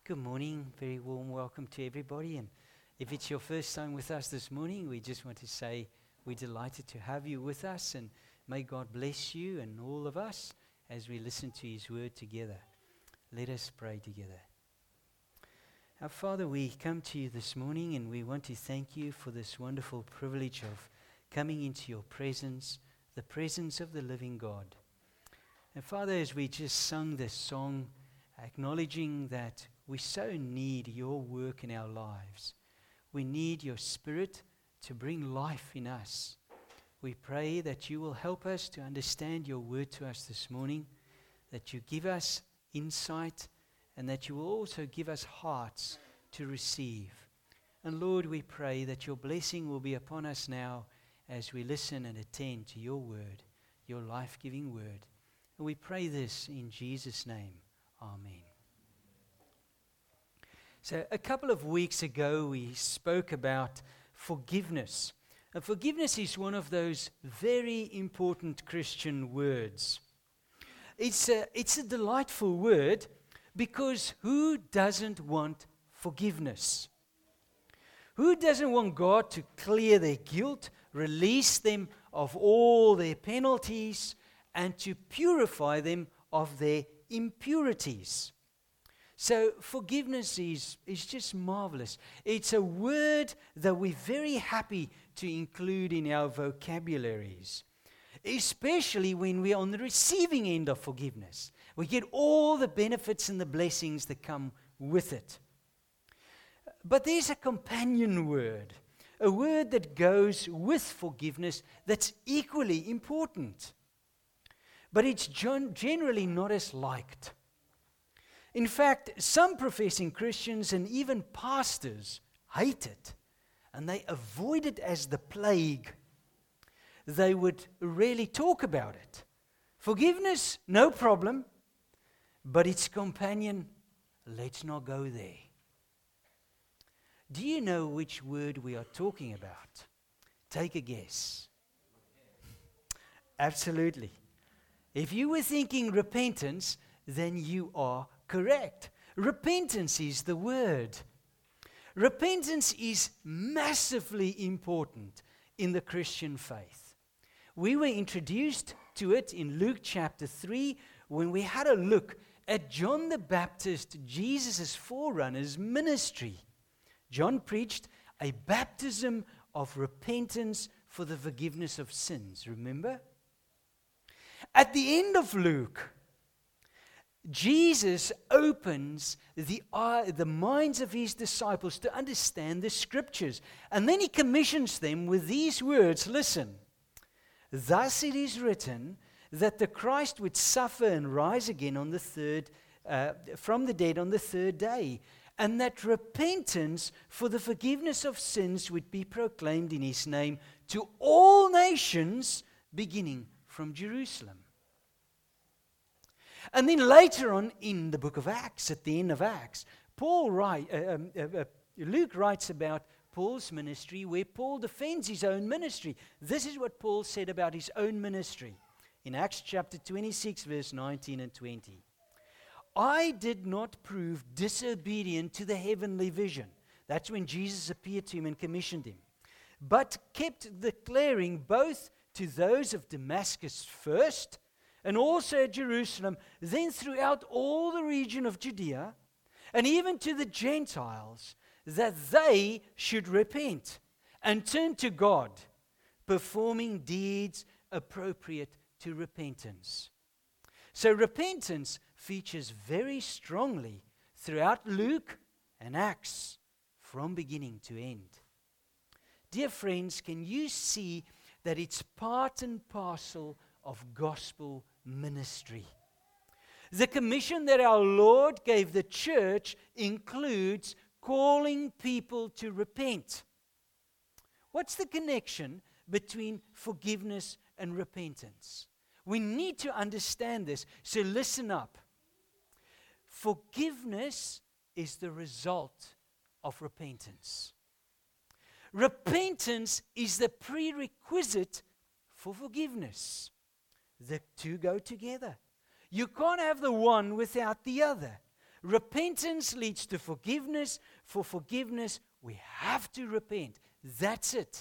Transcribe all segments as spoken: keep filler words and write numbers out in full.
Good morning. Very warm welcome to everybody. And if it's your first time with us this morning, we just want to say we're delighted to have you with us, and may God bless you and all of us as we listen to His word together. Let us pray together. Our Father, we come to you this morning and we want to thank you for this wonderful privilege of coming into your presence, the presence of the living God. And Father, as we just sung this song, acknowledging that we so need your work in our lives. We need your Spirit to bring life in us. We pray that you will help us to understand your word to us this morning, that you give us insight, and that you will also give us hearts to receive. And Lord, we pray that your blessing will be upon us now as we listen and attend to your word, your life-giving word. And we pray this in Jesus' name. Amen. So a couple of weeks ago, we spoke about forgiveness. And forgiveness is one of those very important Christian words. It's a, it's a delightful word because who doesn't want forgiveness? Who doesn't want God to clear their guilt, release them of all their penalties, and to purify them of their impurities? So forgiveness is, is just marvelous. It's a word that we're very happy to include in our vocabularies, especially when we're on the receiving end of forgiveness. We get all the benefits and the blessings that come with it. But there's a companion word, a word that goes with forgiveness that's equally important. But it's gen- generally not as liked. In fact, some professing Christians and even pastors hate it, and they avoid it as the plague. They would rarely talk about it. Forgiveness, no problem, but its companion, let's not go there. Do you know which word we are talking about? Take a guess. Absolutely. If you were thinking repentance, then you are correct. Repentance is the word. Repentance is massively important in the Christian faith. We were introduced to it in Luke chapter three when we had a look at John the Baptist, Jesus' forerunner's ministry. John preached a baptism of repentance for the forgiveness of sins, remember? At the end of Luke, Jesus opens the, uh, the minds of his disciples to understand the scriptures. And then he commissions them with these words, listen, thus it is written that the Christ would suffer and rise again on the third, uh, from the dead on the third day, and that repentance for the forgiveness of sins would be proclaimed in his name to all nations, beginning from Jerusalem. And then later on in the book of Acts, at the end of Acts, Paul write, uh, um, uh, uh, Luke writes about Paul's ministry, where Paul defends his own ministry. This is what Paul said about his own ministry in Acts chapter twenty-six, verse nineteen and twenty. I did not prove disobedient to the heavenly vision. That's when Jesus appeared to him and commissioned him. But kept declaring both to those of Damascus first, and also at Jerusalem, then throughout all the region of Judea, and even to the Gentiles, that they should repent and turn to God, performing deeds appropriate to repentance. So repentance features very strongly throughout Luke and Acts, from beginning to end. Dear friends, can you see that it's part and parcel of gospel ministry? The commission that our Lord gave the church includes calling people to repent. What's the connection between forgiveness and repentance? We need to understand this, so listen up. Forgiveness is the result of repentance. Repentance is the prerequisite for forgiveness. The two go together. You can't have the one without the other. Repentance leads to forgiveness. For forgiveness, we have to repent. That's it.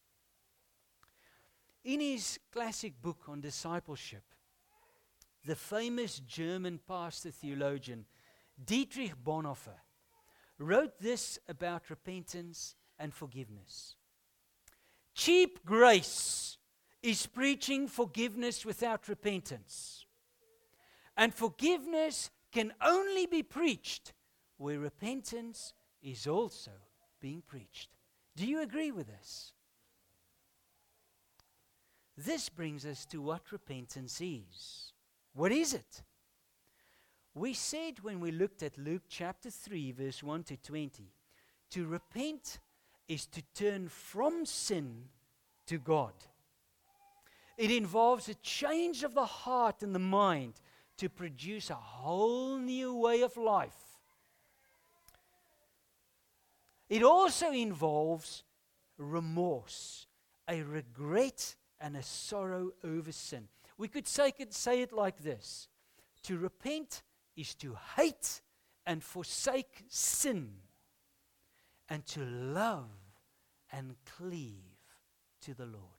In his classic book on discipleship, the famous German pastor theologian Dietrich Bonhoeffer wrote this about repentance and forgiveness. Cheap grace is preaching forgiveness without repentance. And forgiveness can only be preached where repentance is also being preached. Do you agree with this? This brings us to what repentance is. What is it? We said when we looked at Luke chapter three, verse one to twenty, to repent is to turn from sin to God. It involves a change of the heart and the mind to produce a whole new way of life. It also involves remorse, a regret and a sorrow over sin. We could say it, say it like this. To repent is to hate and forsake sin, and to love and cleave to the Lord.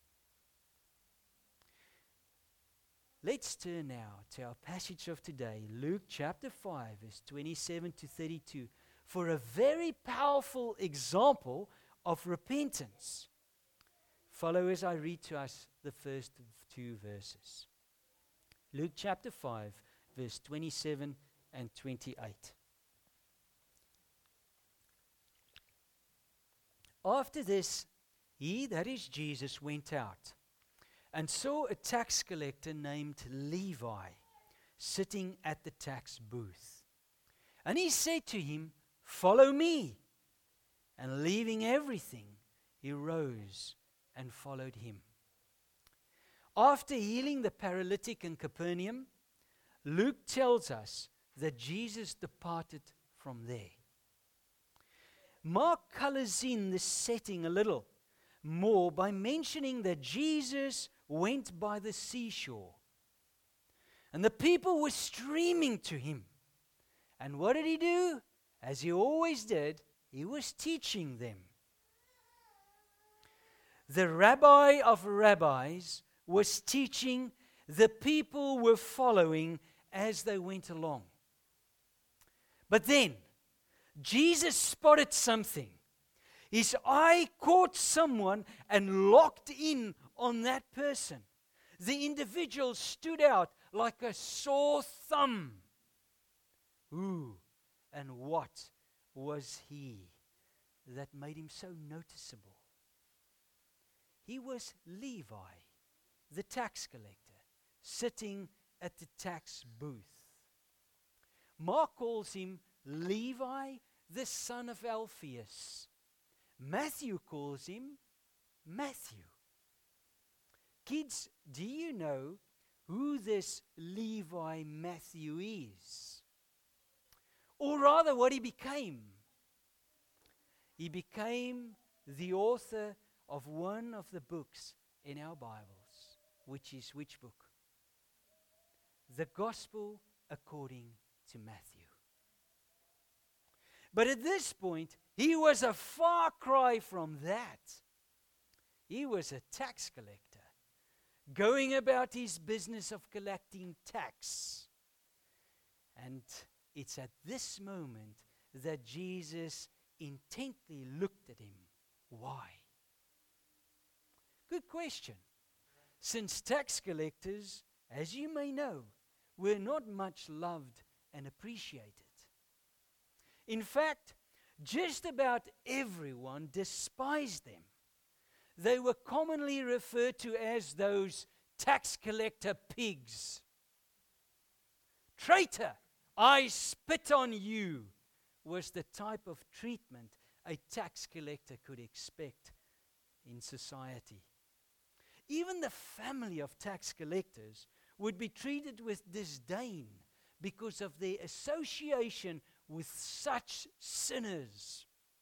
Let's turn now to our passage of today, Luke chapter five, verse twenty-seven to thirty-two, for a very powerful example of repentance. Follow as I read to us the first two verses. Luke chapter five, verse twenty-seven and twenty-eight. After this, he, that is Jesus, went out and saw a tax collector named Levi sitting at the tax booth. And he said to him, "Follow me." And leaving everything, he rose and followed him. After healing the paralytic in Capernaum, Luke tells us that Jesus departed from there. Mark colors in the setting a little more by mentioning that Jesus went by the seashore. And the people were streaming to him. And what did he do? As he always did, he was teaching them. The rabbi of rabbis was teaching, the people were following as they went along. But then, Jesus spotted something. His eye caught someone and locked in on that person. The individual stood out like a sore thumb. Who and what was he that made him so noticeable? He was Levi, the tax collector, sitting at the tax booth. Mark calls him Levi, the son of Alphaeus. Matthew calls him Matthew. Kids, do you know who this Levi Matthew is? Or rather, what he became? He became the author of one of the books in our Bibles, which is which book? The Gospel according to Matthew. But at this point, he was a far cry from that. He was a tax collector, going about his business of collecting tax. And it's at this moment that Jesus intently looked at him. Why? Good question. Since tax collectors, as you may know, were not much loved and appreciated. In fact, just about everyone despised them. They were commonly referred to as those tax collector pigs. Traitor, I spit on you, was the type of treatment a tax collector could expect in society. Even the family of tax collectors would be treated with disdain because of their association with such sinners.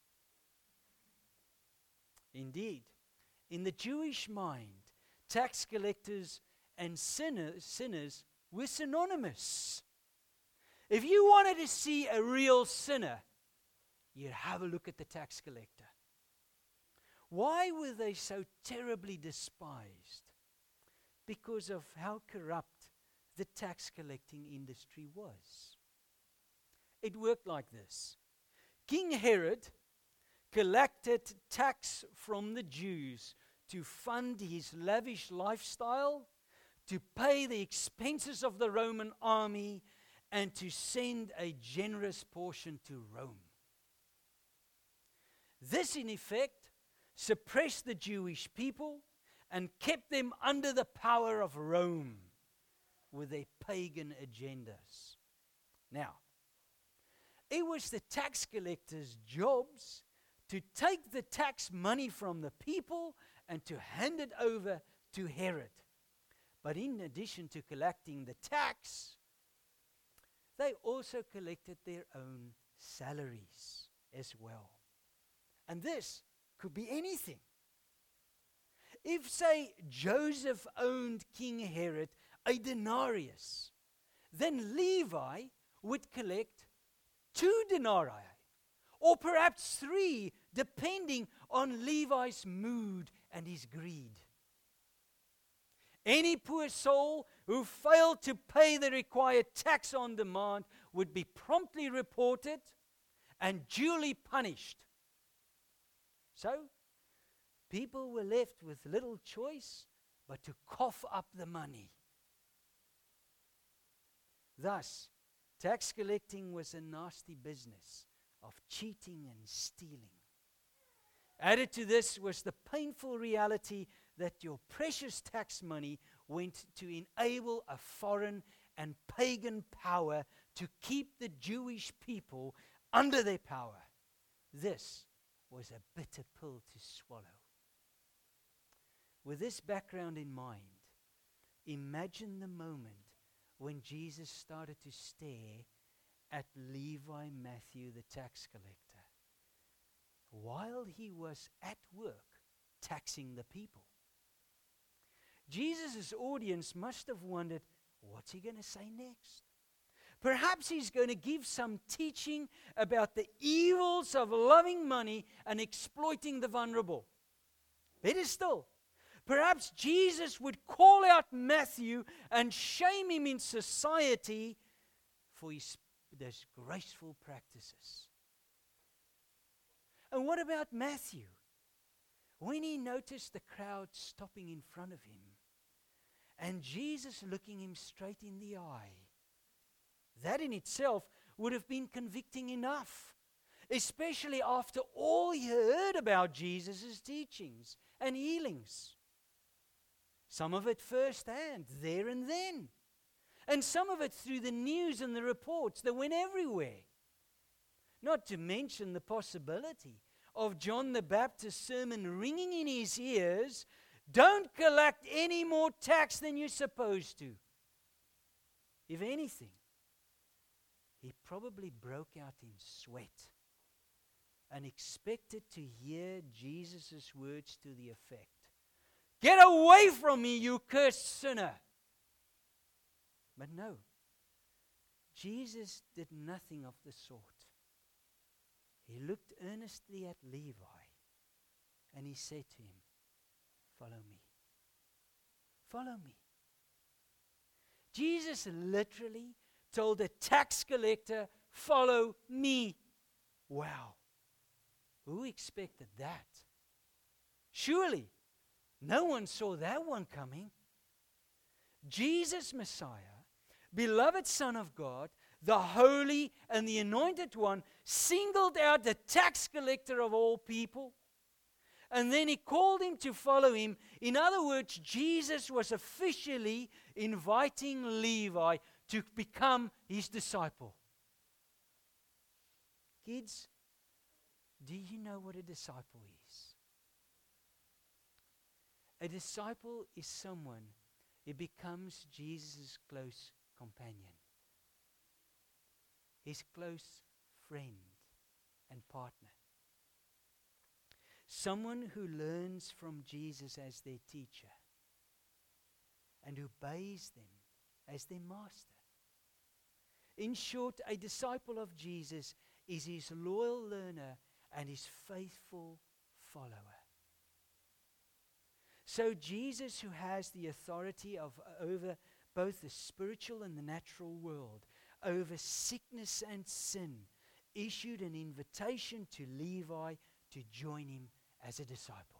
Indeed, in the Jewish mind, tax collectors and sinners, sinners were synonymous. If you wanted to see a real sinner, you'd have a look at the tax collector. Why were they so terribly despised? Because of how corrupt the tax collecting industry was. It worked like this. King Herod collected tax from the Jews to fund his lavish lifestyle, to pay the expenses of the Roman army, and to send a generous portion to Rome. This, in effect, suppressed the Jewish people and kept them under the power of Rome with their pagan agendas. Now, it was the tax collectors' jobs to take the tax money from the people and to hand it over to Herod. But in addition to collecting the tax, they also collected their own salaries as well. And this could be anything. If, say, Joseph owned King Herod a denarius, then Levi would collect two denarii, or perhaps three, depending on Levi's mood and his greed. Any poor soul who failed to pay the required tax on demand would be promptly reported and duly punished. So, people were left with little choice but to cough up the money. Thus, tax collecting was a nasty business of cheating and stealing. Added to this was the painful reality that your precious tax money went to enable a foreign and pagan power to keep the Jewish people under their power. This was a bitter pill to swallow. With this background in mind, imagine the moment when Jesus started to stare at Levi Matthew, the tax collector, while he was at work taxing the people. Jesus' audience must have wondered, what's he going to say next? Perhaps he's going to give some teaching about the evils of loving money and exploiting the vulnerable. Better still, perhaps Jesus would call out Matthew and shame him in society for his disgraceful practices. And what about Matthew? When he noticed the crowd stopping in front of him and Jesus looking him straight in the eye, that in itself would have been convicting enough, especially after all he heard about Jesus' teachings and healings. Some of it firsthand, there and then. And some of it through the news and the reports that went everywhere. Not to mention the possibility of John the Baptist's sermon ringing in his ears, don't collect any more tax than you're supposed to. If anything, he probably broke out in sweat and expected to hear Jesus' words to the effect, "Get away from me, you cursed sinner." But no, Jesus did nothing of the sort. He looked earnestly at Levi and he said to him, "Follow me. Follow me." Jesus literally told a tax collector, "Follow me." Wow. Who expected that? Surely, no one saw that one coming. Jesus, Messiah, beloved Son of God, the Holy and the Anointed One, singled out the tax collector of all people. And then he called him to follow him. In other words, Jesus was officially inviting Levi to become his disciple. Kids, do you know what a disciple is? A disciple is someone who becomes Jesus' close companion, his close friend and partner. Someone who learns from Jesus as their teacher and obeys them as their master. In short, a disciple of Jesus is his loyal learner and his faithful follower. So Jesus, who has the authority of over both the spiritual and the natural world, over sickness and sin, issued an invitation to Levi to join him as a disciple.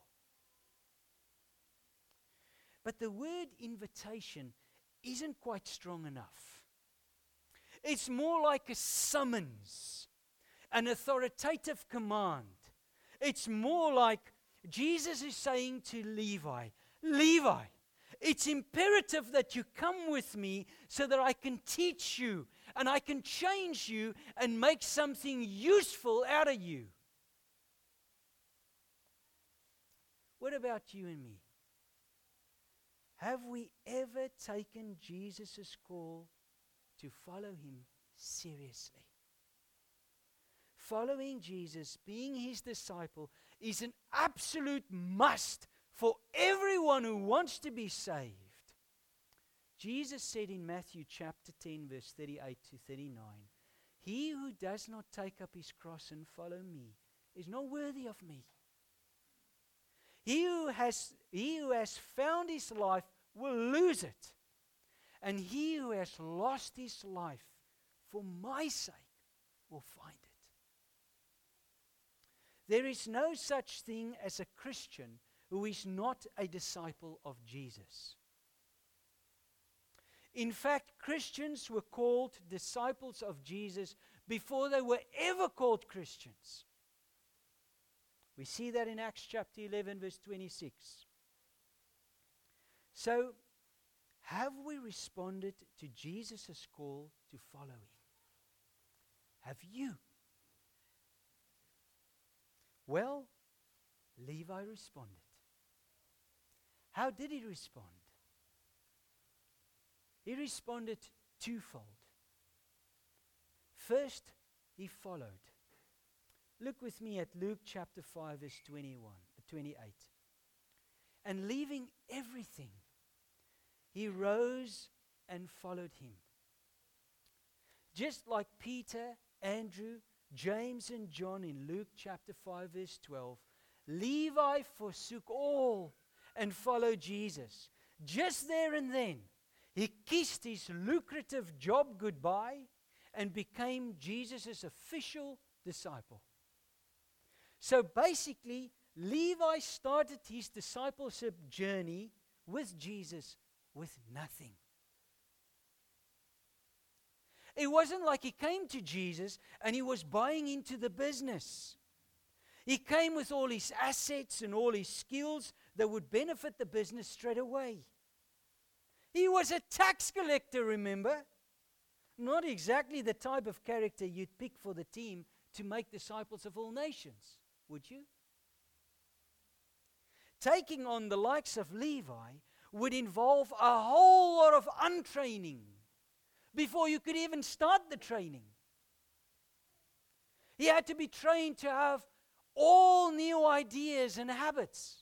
But the word invitation isn't quite strong enough. It's more like a summons, an authoritative command. It's more like Jesus is saying to Levi, Levi, it's imperative that you come with me so that I can teach you and I can change you and make something useful out of you. What about you and me? Have we ever taken Jesus' call to follow him seriously? Following Jesus, being his disciple, is an absolute must for everyone who wants to be saved. Jesus said in Matthew chapter ten, verse thirty-eight to thirty-nine, "He who does not take up his cross and follow me is not worthy of me. He who has, he who has found his life will lose it, and he who has lost his life for my sake will find it." There is no such thing as a Christian who is not a disciple of Jesus. In fact, Christians were called disciples of Jesus before they were ever called Christians. We see that in Acts chapter eleven, verse twenty-six. So, have we responded to Jesus' call to follow him? Have you? Well, Levi responded. How did he respond? He responded twofold. First, he followed. Look with me at Luke chapter five, verse twenty-one, twenty-eight. And leaving everything, he rose and followed him. Just like Peter, Andrew, James, and John in Luke chapter five, verse twelve, Levi forsook all and followed Jesus. Just there and then, he kissed his lucrative job goodbye and became Jesus' official disciple. So basically, Levi started his discipleship journey with Jesus with nothing. It wasn't like he came to Jesus and he was buying into the business. He came with all his assets and all his skills that would benefit the business straight away. He was a tax collector, remember? Not exactly the type of character you'd pick for the team to make disciples of all nations, would you? Taking on the likes of Levi would involve a whole lot of untraining before you could even start the training. He had to be trained to have all new ideas and habits.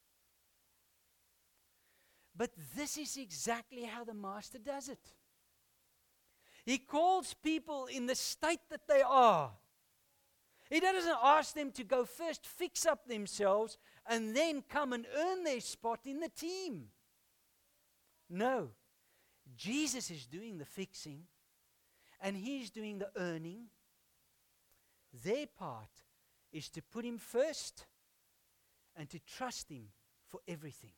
But this is exactly how the Master does it. He calls people in the state that they are. He doesn't ask them to go first fix up themselves and then come and earn their spot in the team. No. Jesus is doing the fixing and he's doing the earning. Their part is to put him first and to trust him for everything.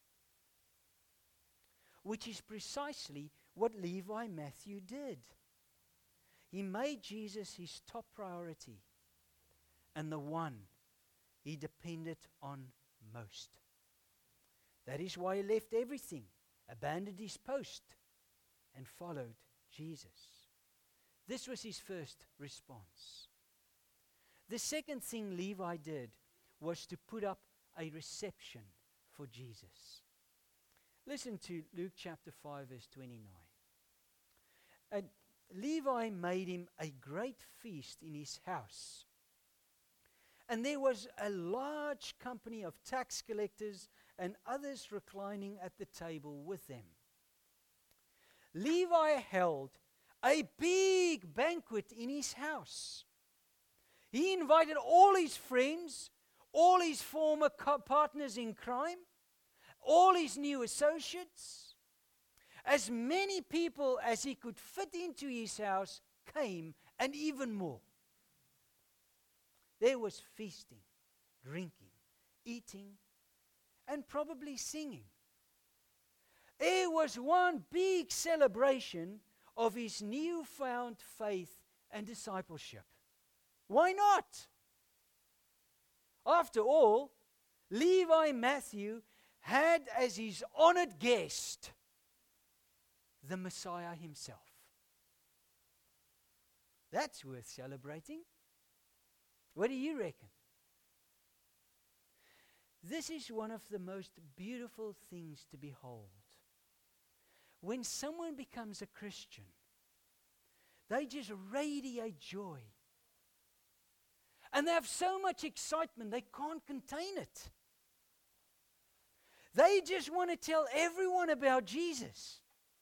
Which is precisely what Levi Matthew did. He made Jesus his top priority and the one he depended on most. That is why he left everything, abandoned his post, and followed Jesus. This was his first response. The second thing Levi did was to put up a reception for Jesus. Listen to Luke chapter five, verse twenty-nine. And Levi made him a great feast in his house. And there was a large company of tax collectors and others reclining at the table with them. Levi held a big banquet in his house. He invited all his friends, all his former co- partners in crime, all his new associates. As many people as he could fit into his house came, and even more. There was feasting, drinking, eating, and probably singing. It was one big celebration of his newfound faith and discipleship. Why not? After all, Levi Matthew had as his honored guest the Messiah himself. That's worth celebrating. What do you reckon? This is one of the most beautiful things to behold. When someone becomes a Christian, they just radiate joy. And they have so much excitement, they can't contain it. They just want to tell everyone about Jesus.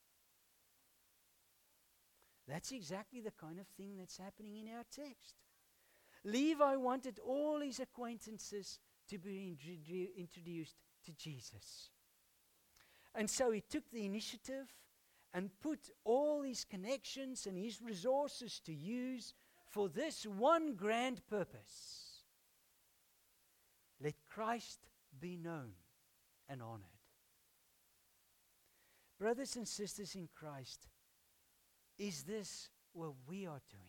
That's exactly the kind of thing that's happening in our text. Levi wanted all his acquaintances to be introdu- introduced to Jesus. And so he took the initiative and put all his connections and his resources to use for this one grand purpose. Let Christ be known and honored. Brothers and sisters in Christ, is this what we are doing?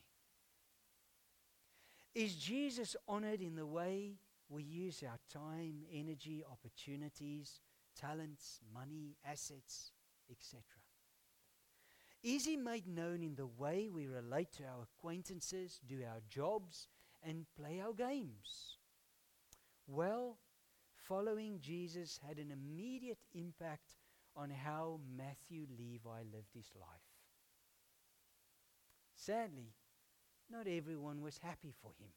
Is Jesus honored in the way we use our time, energy, opportunities, talents, money, assets, et cetera? Is he made known in the way we relate to our acquaintances, do our jobs, and play our games? Well, following Jesus had an immediate impact on how Matthew Levi lived his life. Sadly, not everyone was happy for him.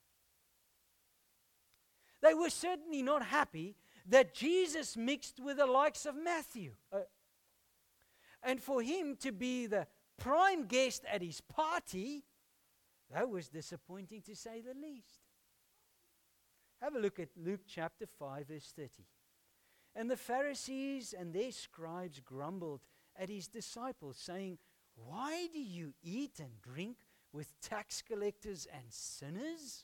They were certainly not happy that Jesus mixed with the likes of Matthew. Uh, and for him to be the prime guest at his party, that was disappointing to say the least. Have a look at Luke chapter five, verse thirty. And the Pharisees and their scribes grumbled at his disciples, saying, "Why do you eat and drink with tax collectors and sinners?"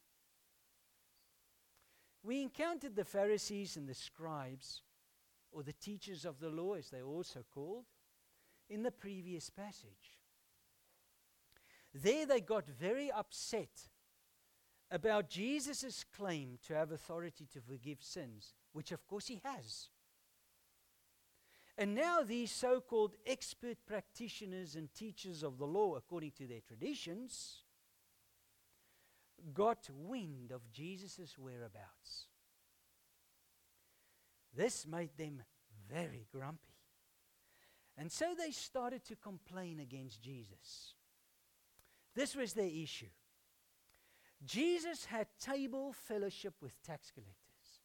We encountered the Pharisees and the scribes, or the teachers of the law as they're also called, in the previous passage. There they got very upset about Jesus' claim to have authority to forgive sins, which of course he has. And now these so-called expert practitioners and teachers of the law, according to their traditions, got wind of Jesus' whereabouts. This made them very grumpy. And so they started to complain against Jesus. This was their issue. Jesus had table fellowship with tax collectors.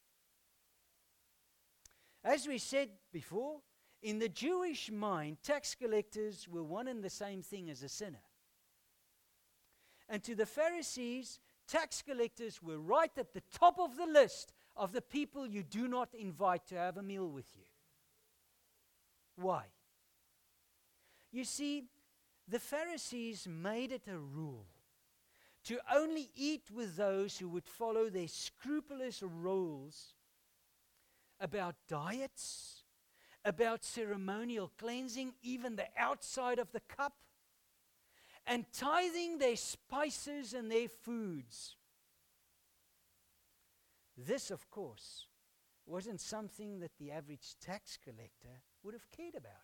As we said before, in the Jewish mind, tax collectors were one and the same thing as a sinner. And to the Pharisees, tax collectors were right at the top of the list of the people you do not invite to have a meal with you. Why? You see, the Pharisees made it a rule to only eat with those who would follow their scrupulous rules about diets, about ceremonial cleansing, even the outside of the cup, and tithing their spices and their foods. This, of course, wasn't something that the average tax collector would have cared about.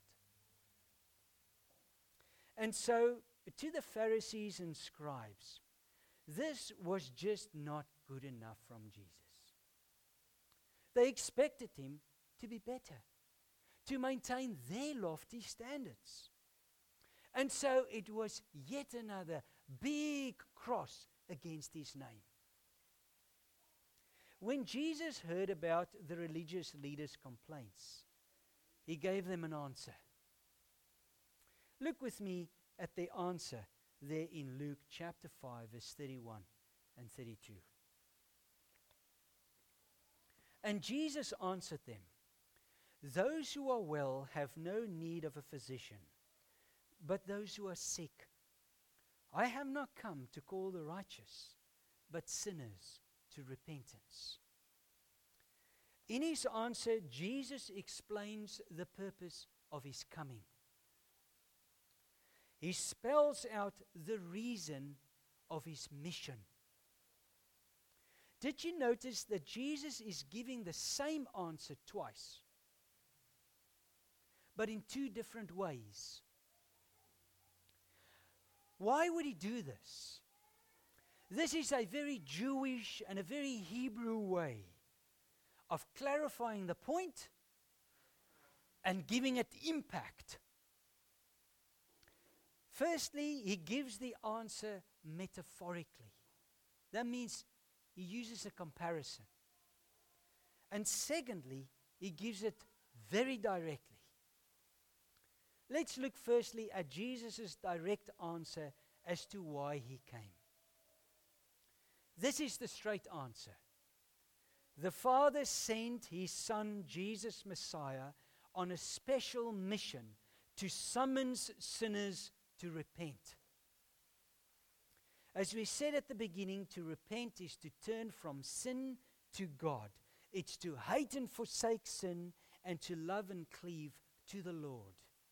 And so, to the Pharisees and scribes, this was just not good enough from Jesus. They expected him to be better, to maintain their lofty standards. And so it was yet another big cross against his name. When Jesus heard about the religious leaders' complaints, he gave them an answer. Look with me at the answer there in Luke chapter five, verse thirty-one and thirty-two. And Jesus answered them, "Those who are well have no need of a physician, but those who are sick. I have not come to call the righteous, but sinners to repentance." In his answer, Jesus explains the purpose of his coming. He spells out the reason of his mission. Did you notice that Jesus is giving the same answer twice, but in two different ways? Why would he do this? This is a very Jewish and a very Hebrew way of clarifying the point and giving it impact. Firstly, he gives the answer metaphorically. That means he uses a comparison. And secondly, he gives it very directly. Let's look firstly at Jesus' direct answer as to why he came. This is the straight answer. The Father sent his Son, Jesus Messiah, on a special mission to summons sinners to repent. As we said at the beginning, to repent is to turn from sin to God. It's to hate and forsake sin and to love and cleave to the Lord.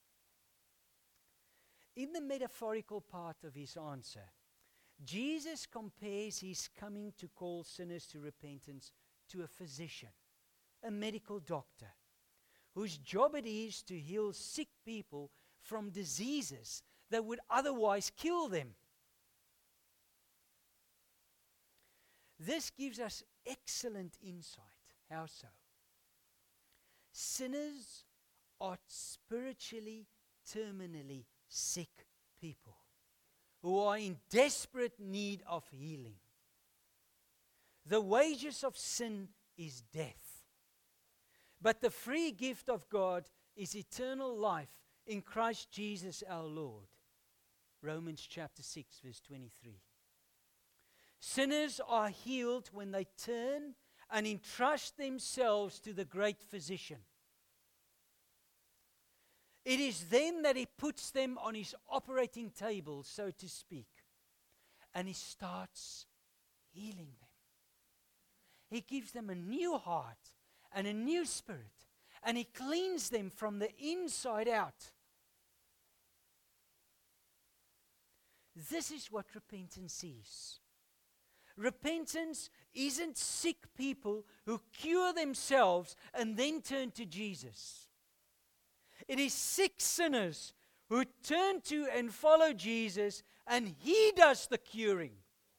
In the metaphorical part of his answer, Jesus compares his coming to call sinners to repentance to a physician, a medical doctor, whose job it is to heal sick people from diseases that would otherwise kill them. This gives us excellent insight. How so? Sinners are spiritually, terminally sick people who are in desperate need of healing. The wages of sin is death, but the free gift of God is eternal life in Christ Jesus our Lord. Romans chapter six, verse twenty-three. Sinners are healed when they turn and entrust themselves to the great physician. It is then that he puts them on his operating table, so to speak, and he starts healing them. He gives them a new heart and a new spirit, and he cleans them from the inside out. This is what repentance is. Repentance isn't sick people who cure themselves and then turn to Jesus. It is sick sinners who turn to and follow Jesus, and he does the curing.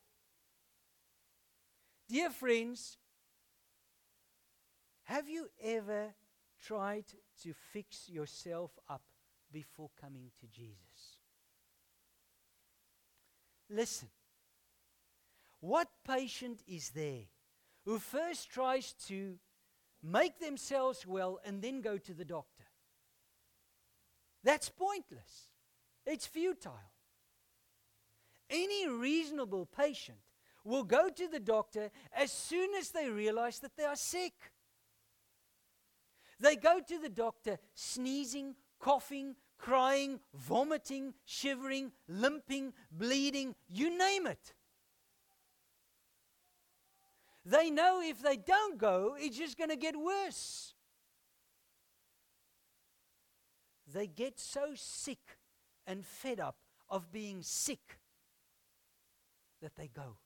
Dear friends, have you ever tried to fix yourself up before coming to Jesus? Listen. What patient is there who first tries to make themselves well and then go to the doctor? That's pointless. It's futile. Any reasonable patient will go to the doctor as soon as they realize that they are sick. They go to the doctor sneezing, coughing, crying, vomiting, shivering, limping, bleeding, you name it. They know if they don't go, it's just going to get worse. They get so sick and fed up of being sick that they go.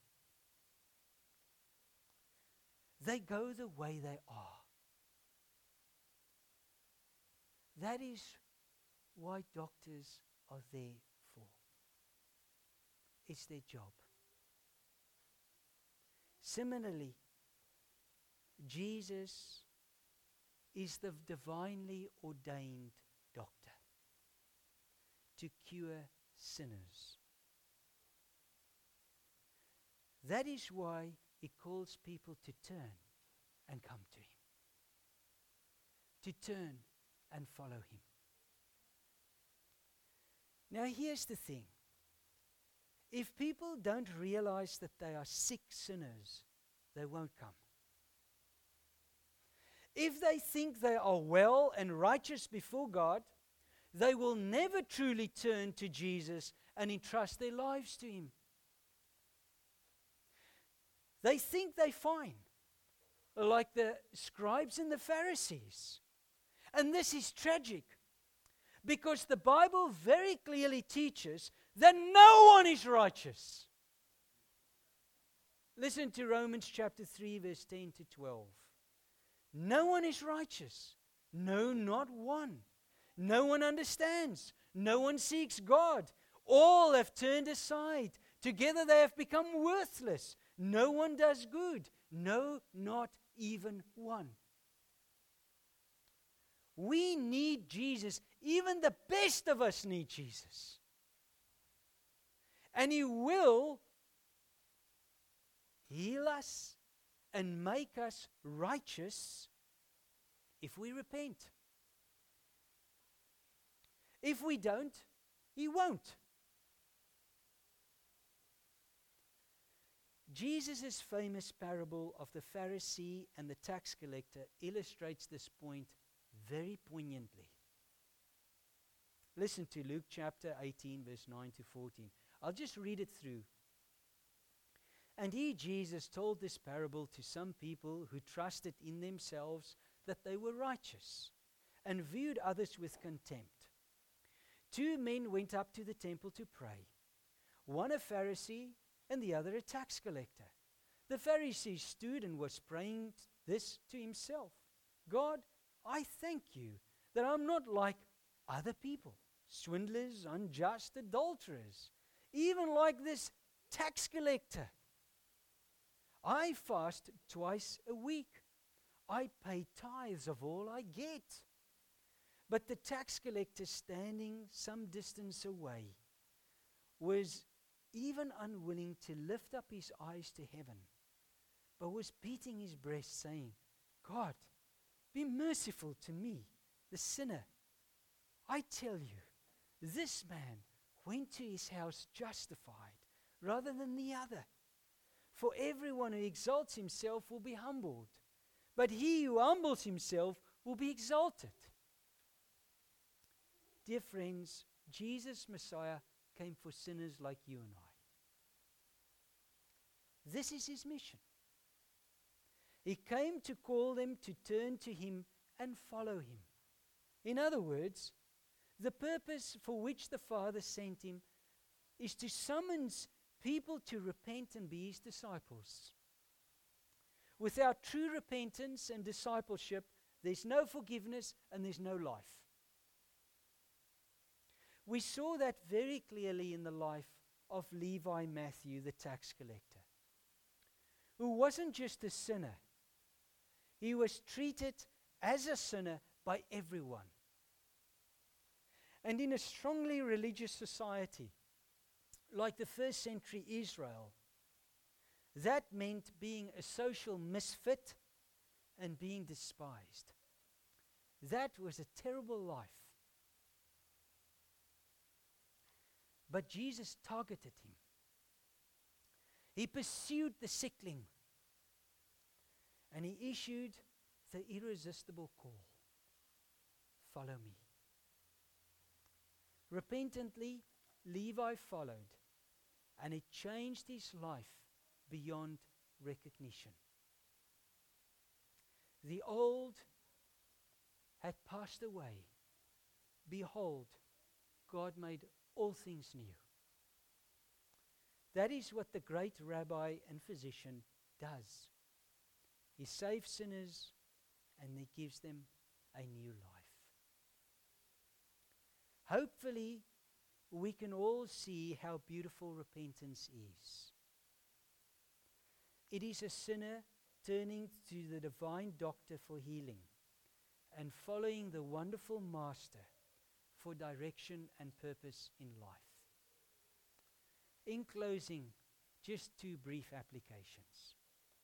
They go the way they are. That is why doctors are there for. It's their job. Similarly, Jesus is the divinely ordained doctor to cure sinners. That is why he calls people to turn and come to him, to turn and follow him. Now, here's the thing. If people don't realize that they are sick sinners, they won't come. If they think they are well and righteous before God, they will never truly turn to Jesus and entrust their lives to Him. They think they're fine, like the scribes and the Pharisees. And this is tragic, because the Bible very clearly teaches that no one is righteous. Listen to Romans chapter three, verse ten to twelve. No one is righteous. No, not one. No one understands. No one seeks God. All have turned aside. Together they have become worthless. No one does good. No, not even one. We need Jesus. Even the best of us need Jesus. And He will heal us and make us righteous if we repent. If we don't, He won't. Jesus' famous parable of the Pharisee and the tax collector illustrates this point very poignantly. Listen to Luke chapter eighteen, verse nine to fourteen. I'll just read it through. And He, Jesus, told this parable to some people who trusted in themselves that they were righteous and viewed others with contempt. Two men went up to the temple to pray, one a Pharisee and the other a tax collector. The Pharisee stood and was praying this to himself: God, I thank You that I'm not like other people, swindlers, unjust, adulterers, even like this tax collector. I fast twice a week. I pay tithes of all I get. But the tax collector, standing some distance away, was even unwilling to lift up his eyes to heaven, but was beating his breast, saying, God, be merciful to me, the sinner. I tell you, this man went to his house justified rather than the other. For everyone who exalts himself will be humbled, but he who humbles himself will be exalted. Dear friends, Jesus Messiah came for sinners like you and I. This is His mission. He came to call them to turn to Him and follow Him. In other words, the purpose for which the Father sent Him is to summons people to repent and be His disciples. Without true repentance and discipleship, there's no forgiveness and there's no life. We saw that very clearly in the life of Levi Matthew, the tax collector, who wasn't just a sinner. He was treated as a sinner by everyone. And in a strongly religious society, like the first century Israel, that meant being a social misfit and being despised. That was a terrible life. But Jesus targeted him. He pursued the sickling, and He issued the irresistible call: follow me. Repentantly, Levi followed, and it changed his life beyond recognition. The old had passed away. Behold, God made all things new. That is what the great rabbi and physician does. He saves sinners and He gives them a new life. Hopefully, we can all see how beautiful repentance is. It is a sinner turning to the divine doctor for healing and following the wonderful master for direction and purpose in life. In closing, just two brief applications.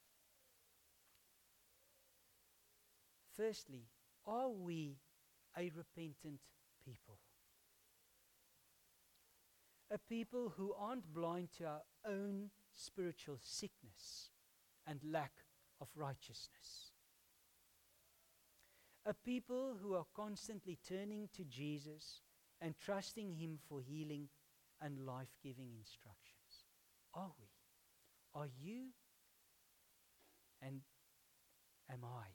Firstly, are we a repentant people? A people who aren't blind to our own spiritual sickness and lack of righteousness. A people who are constantly turning to Jesus and trusting Him for healing and life-giving instructions. Are we? Are you? And am I?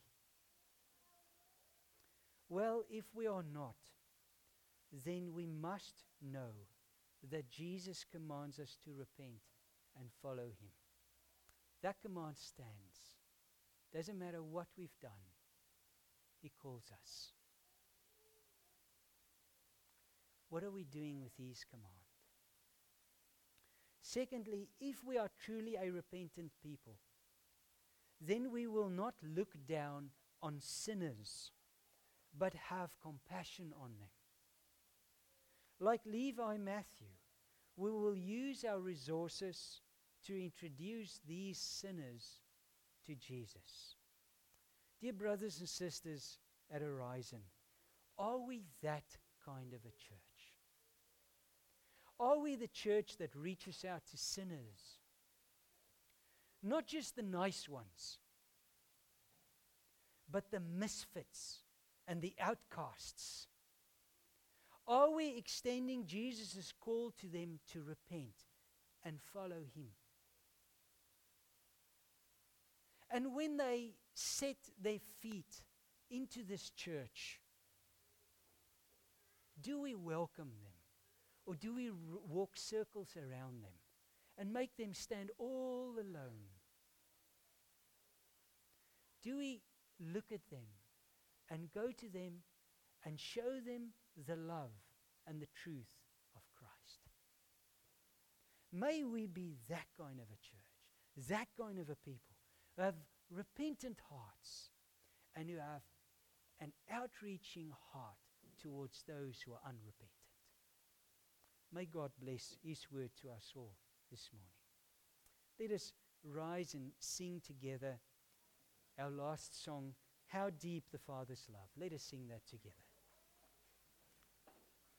Well, if we are not, then we must know that Jesus commands us to repent and follow Him. That command stands. Doesn't matter what we've done. He calls us. What are we doing with His command? Secondly, if we are truly a repentant people, then we will not look down on sinners, but have compassion on them. Like Levi Matthew, we will use our resources to introduce these sinners to Jesus. Dear brothers and sisters at Horizon, are we that kind of a church? Are we the church that reaches out to sinners? Not just the nice ones, but the misfits and the outcasts. Are we extending Jesus' call to them to repent and follow Him? And when they set their feet into this church, do we welcome them? Or do we r- walk circles around them and make them stand all alone? Do we look at them and go to them and show them the love and the truth of Christ? May we be that kind of a church, that kind of a people who have repentant hearts and who have an outreaching heart towards those who are unrepentant. May God bless His word to us all this morning. Let us rise and sing together our last song, How Deep the Father's Love. Let us sing that together.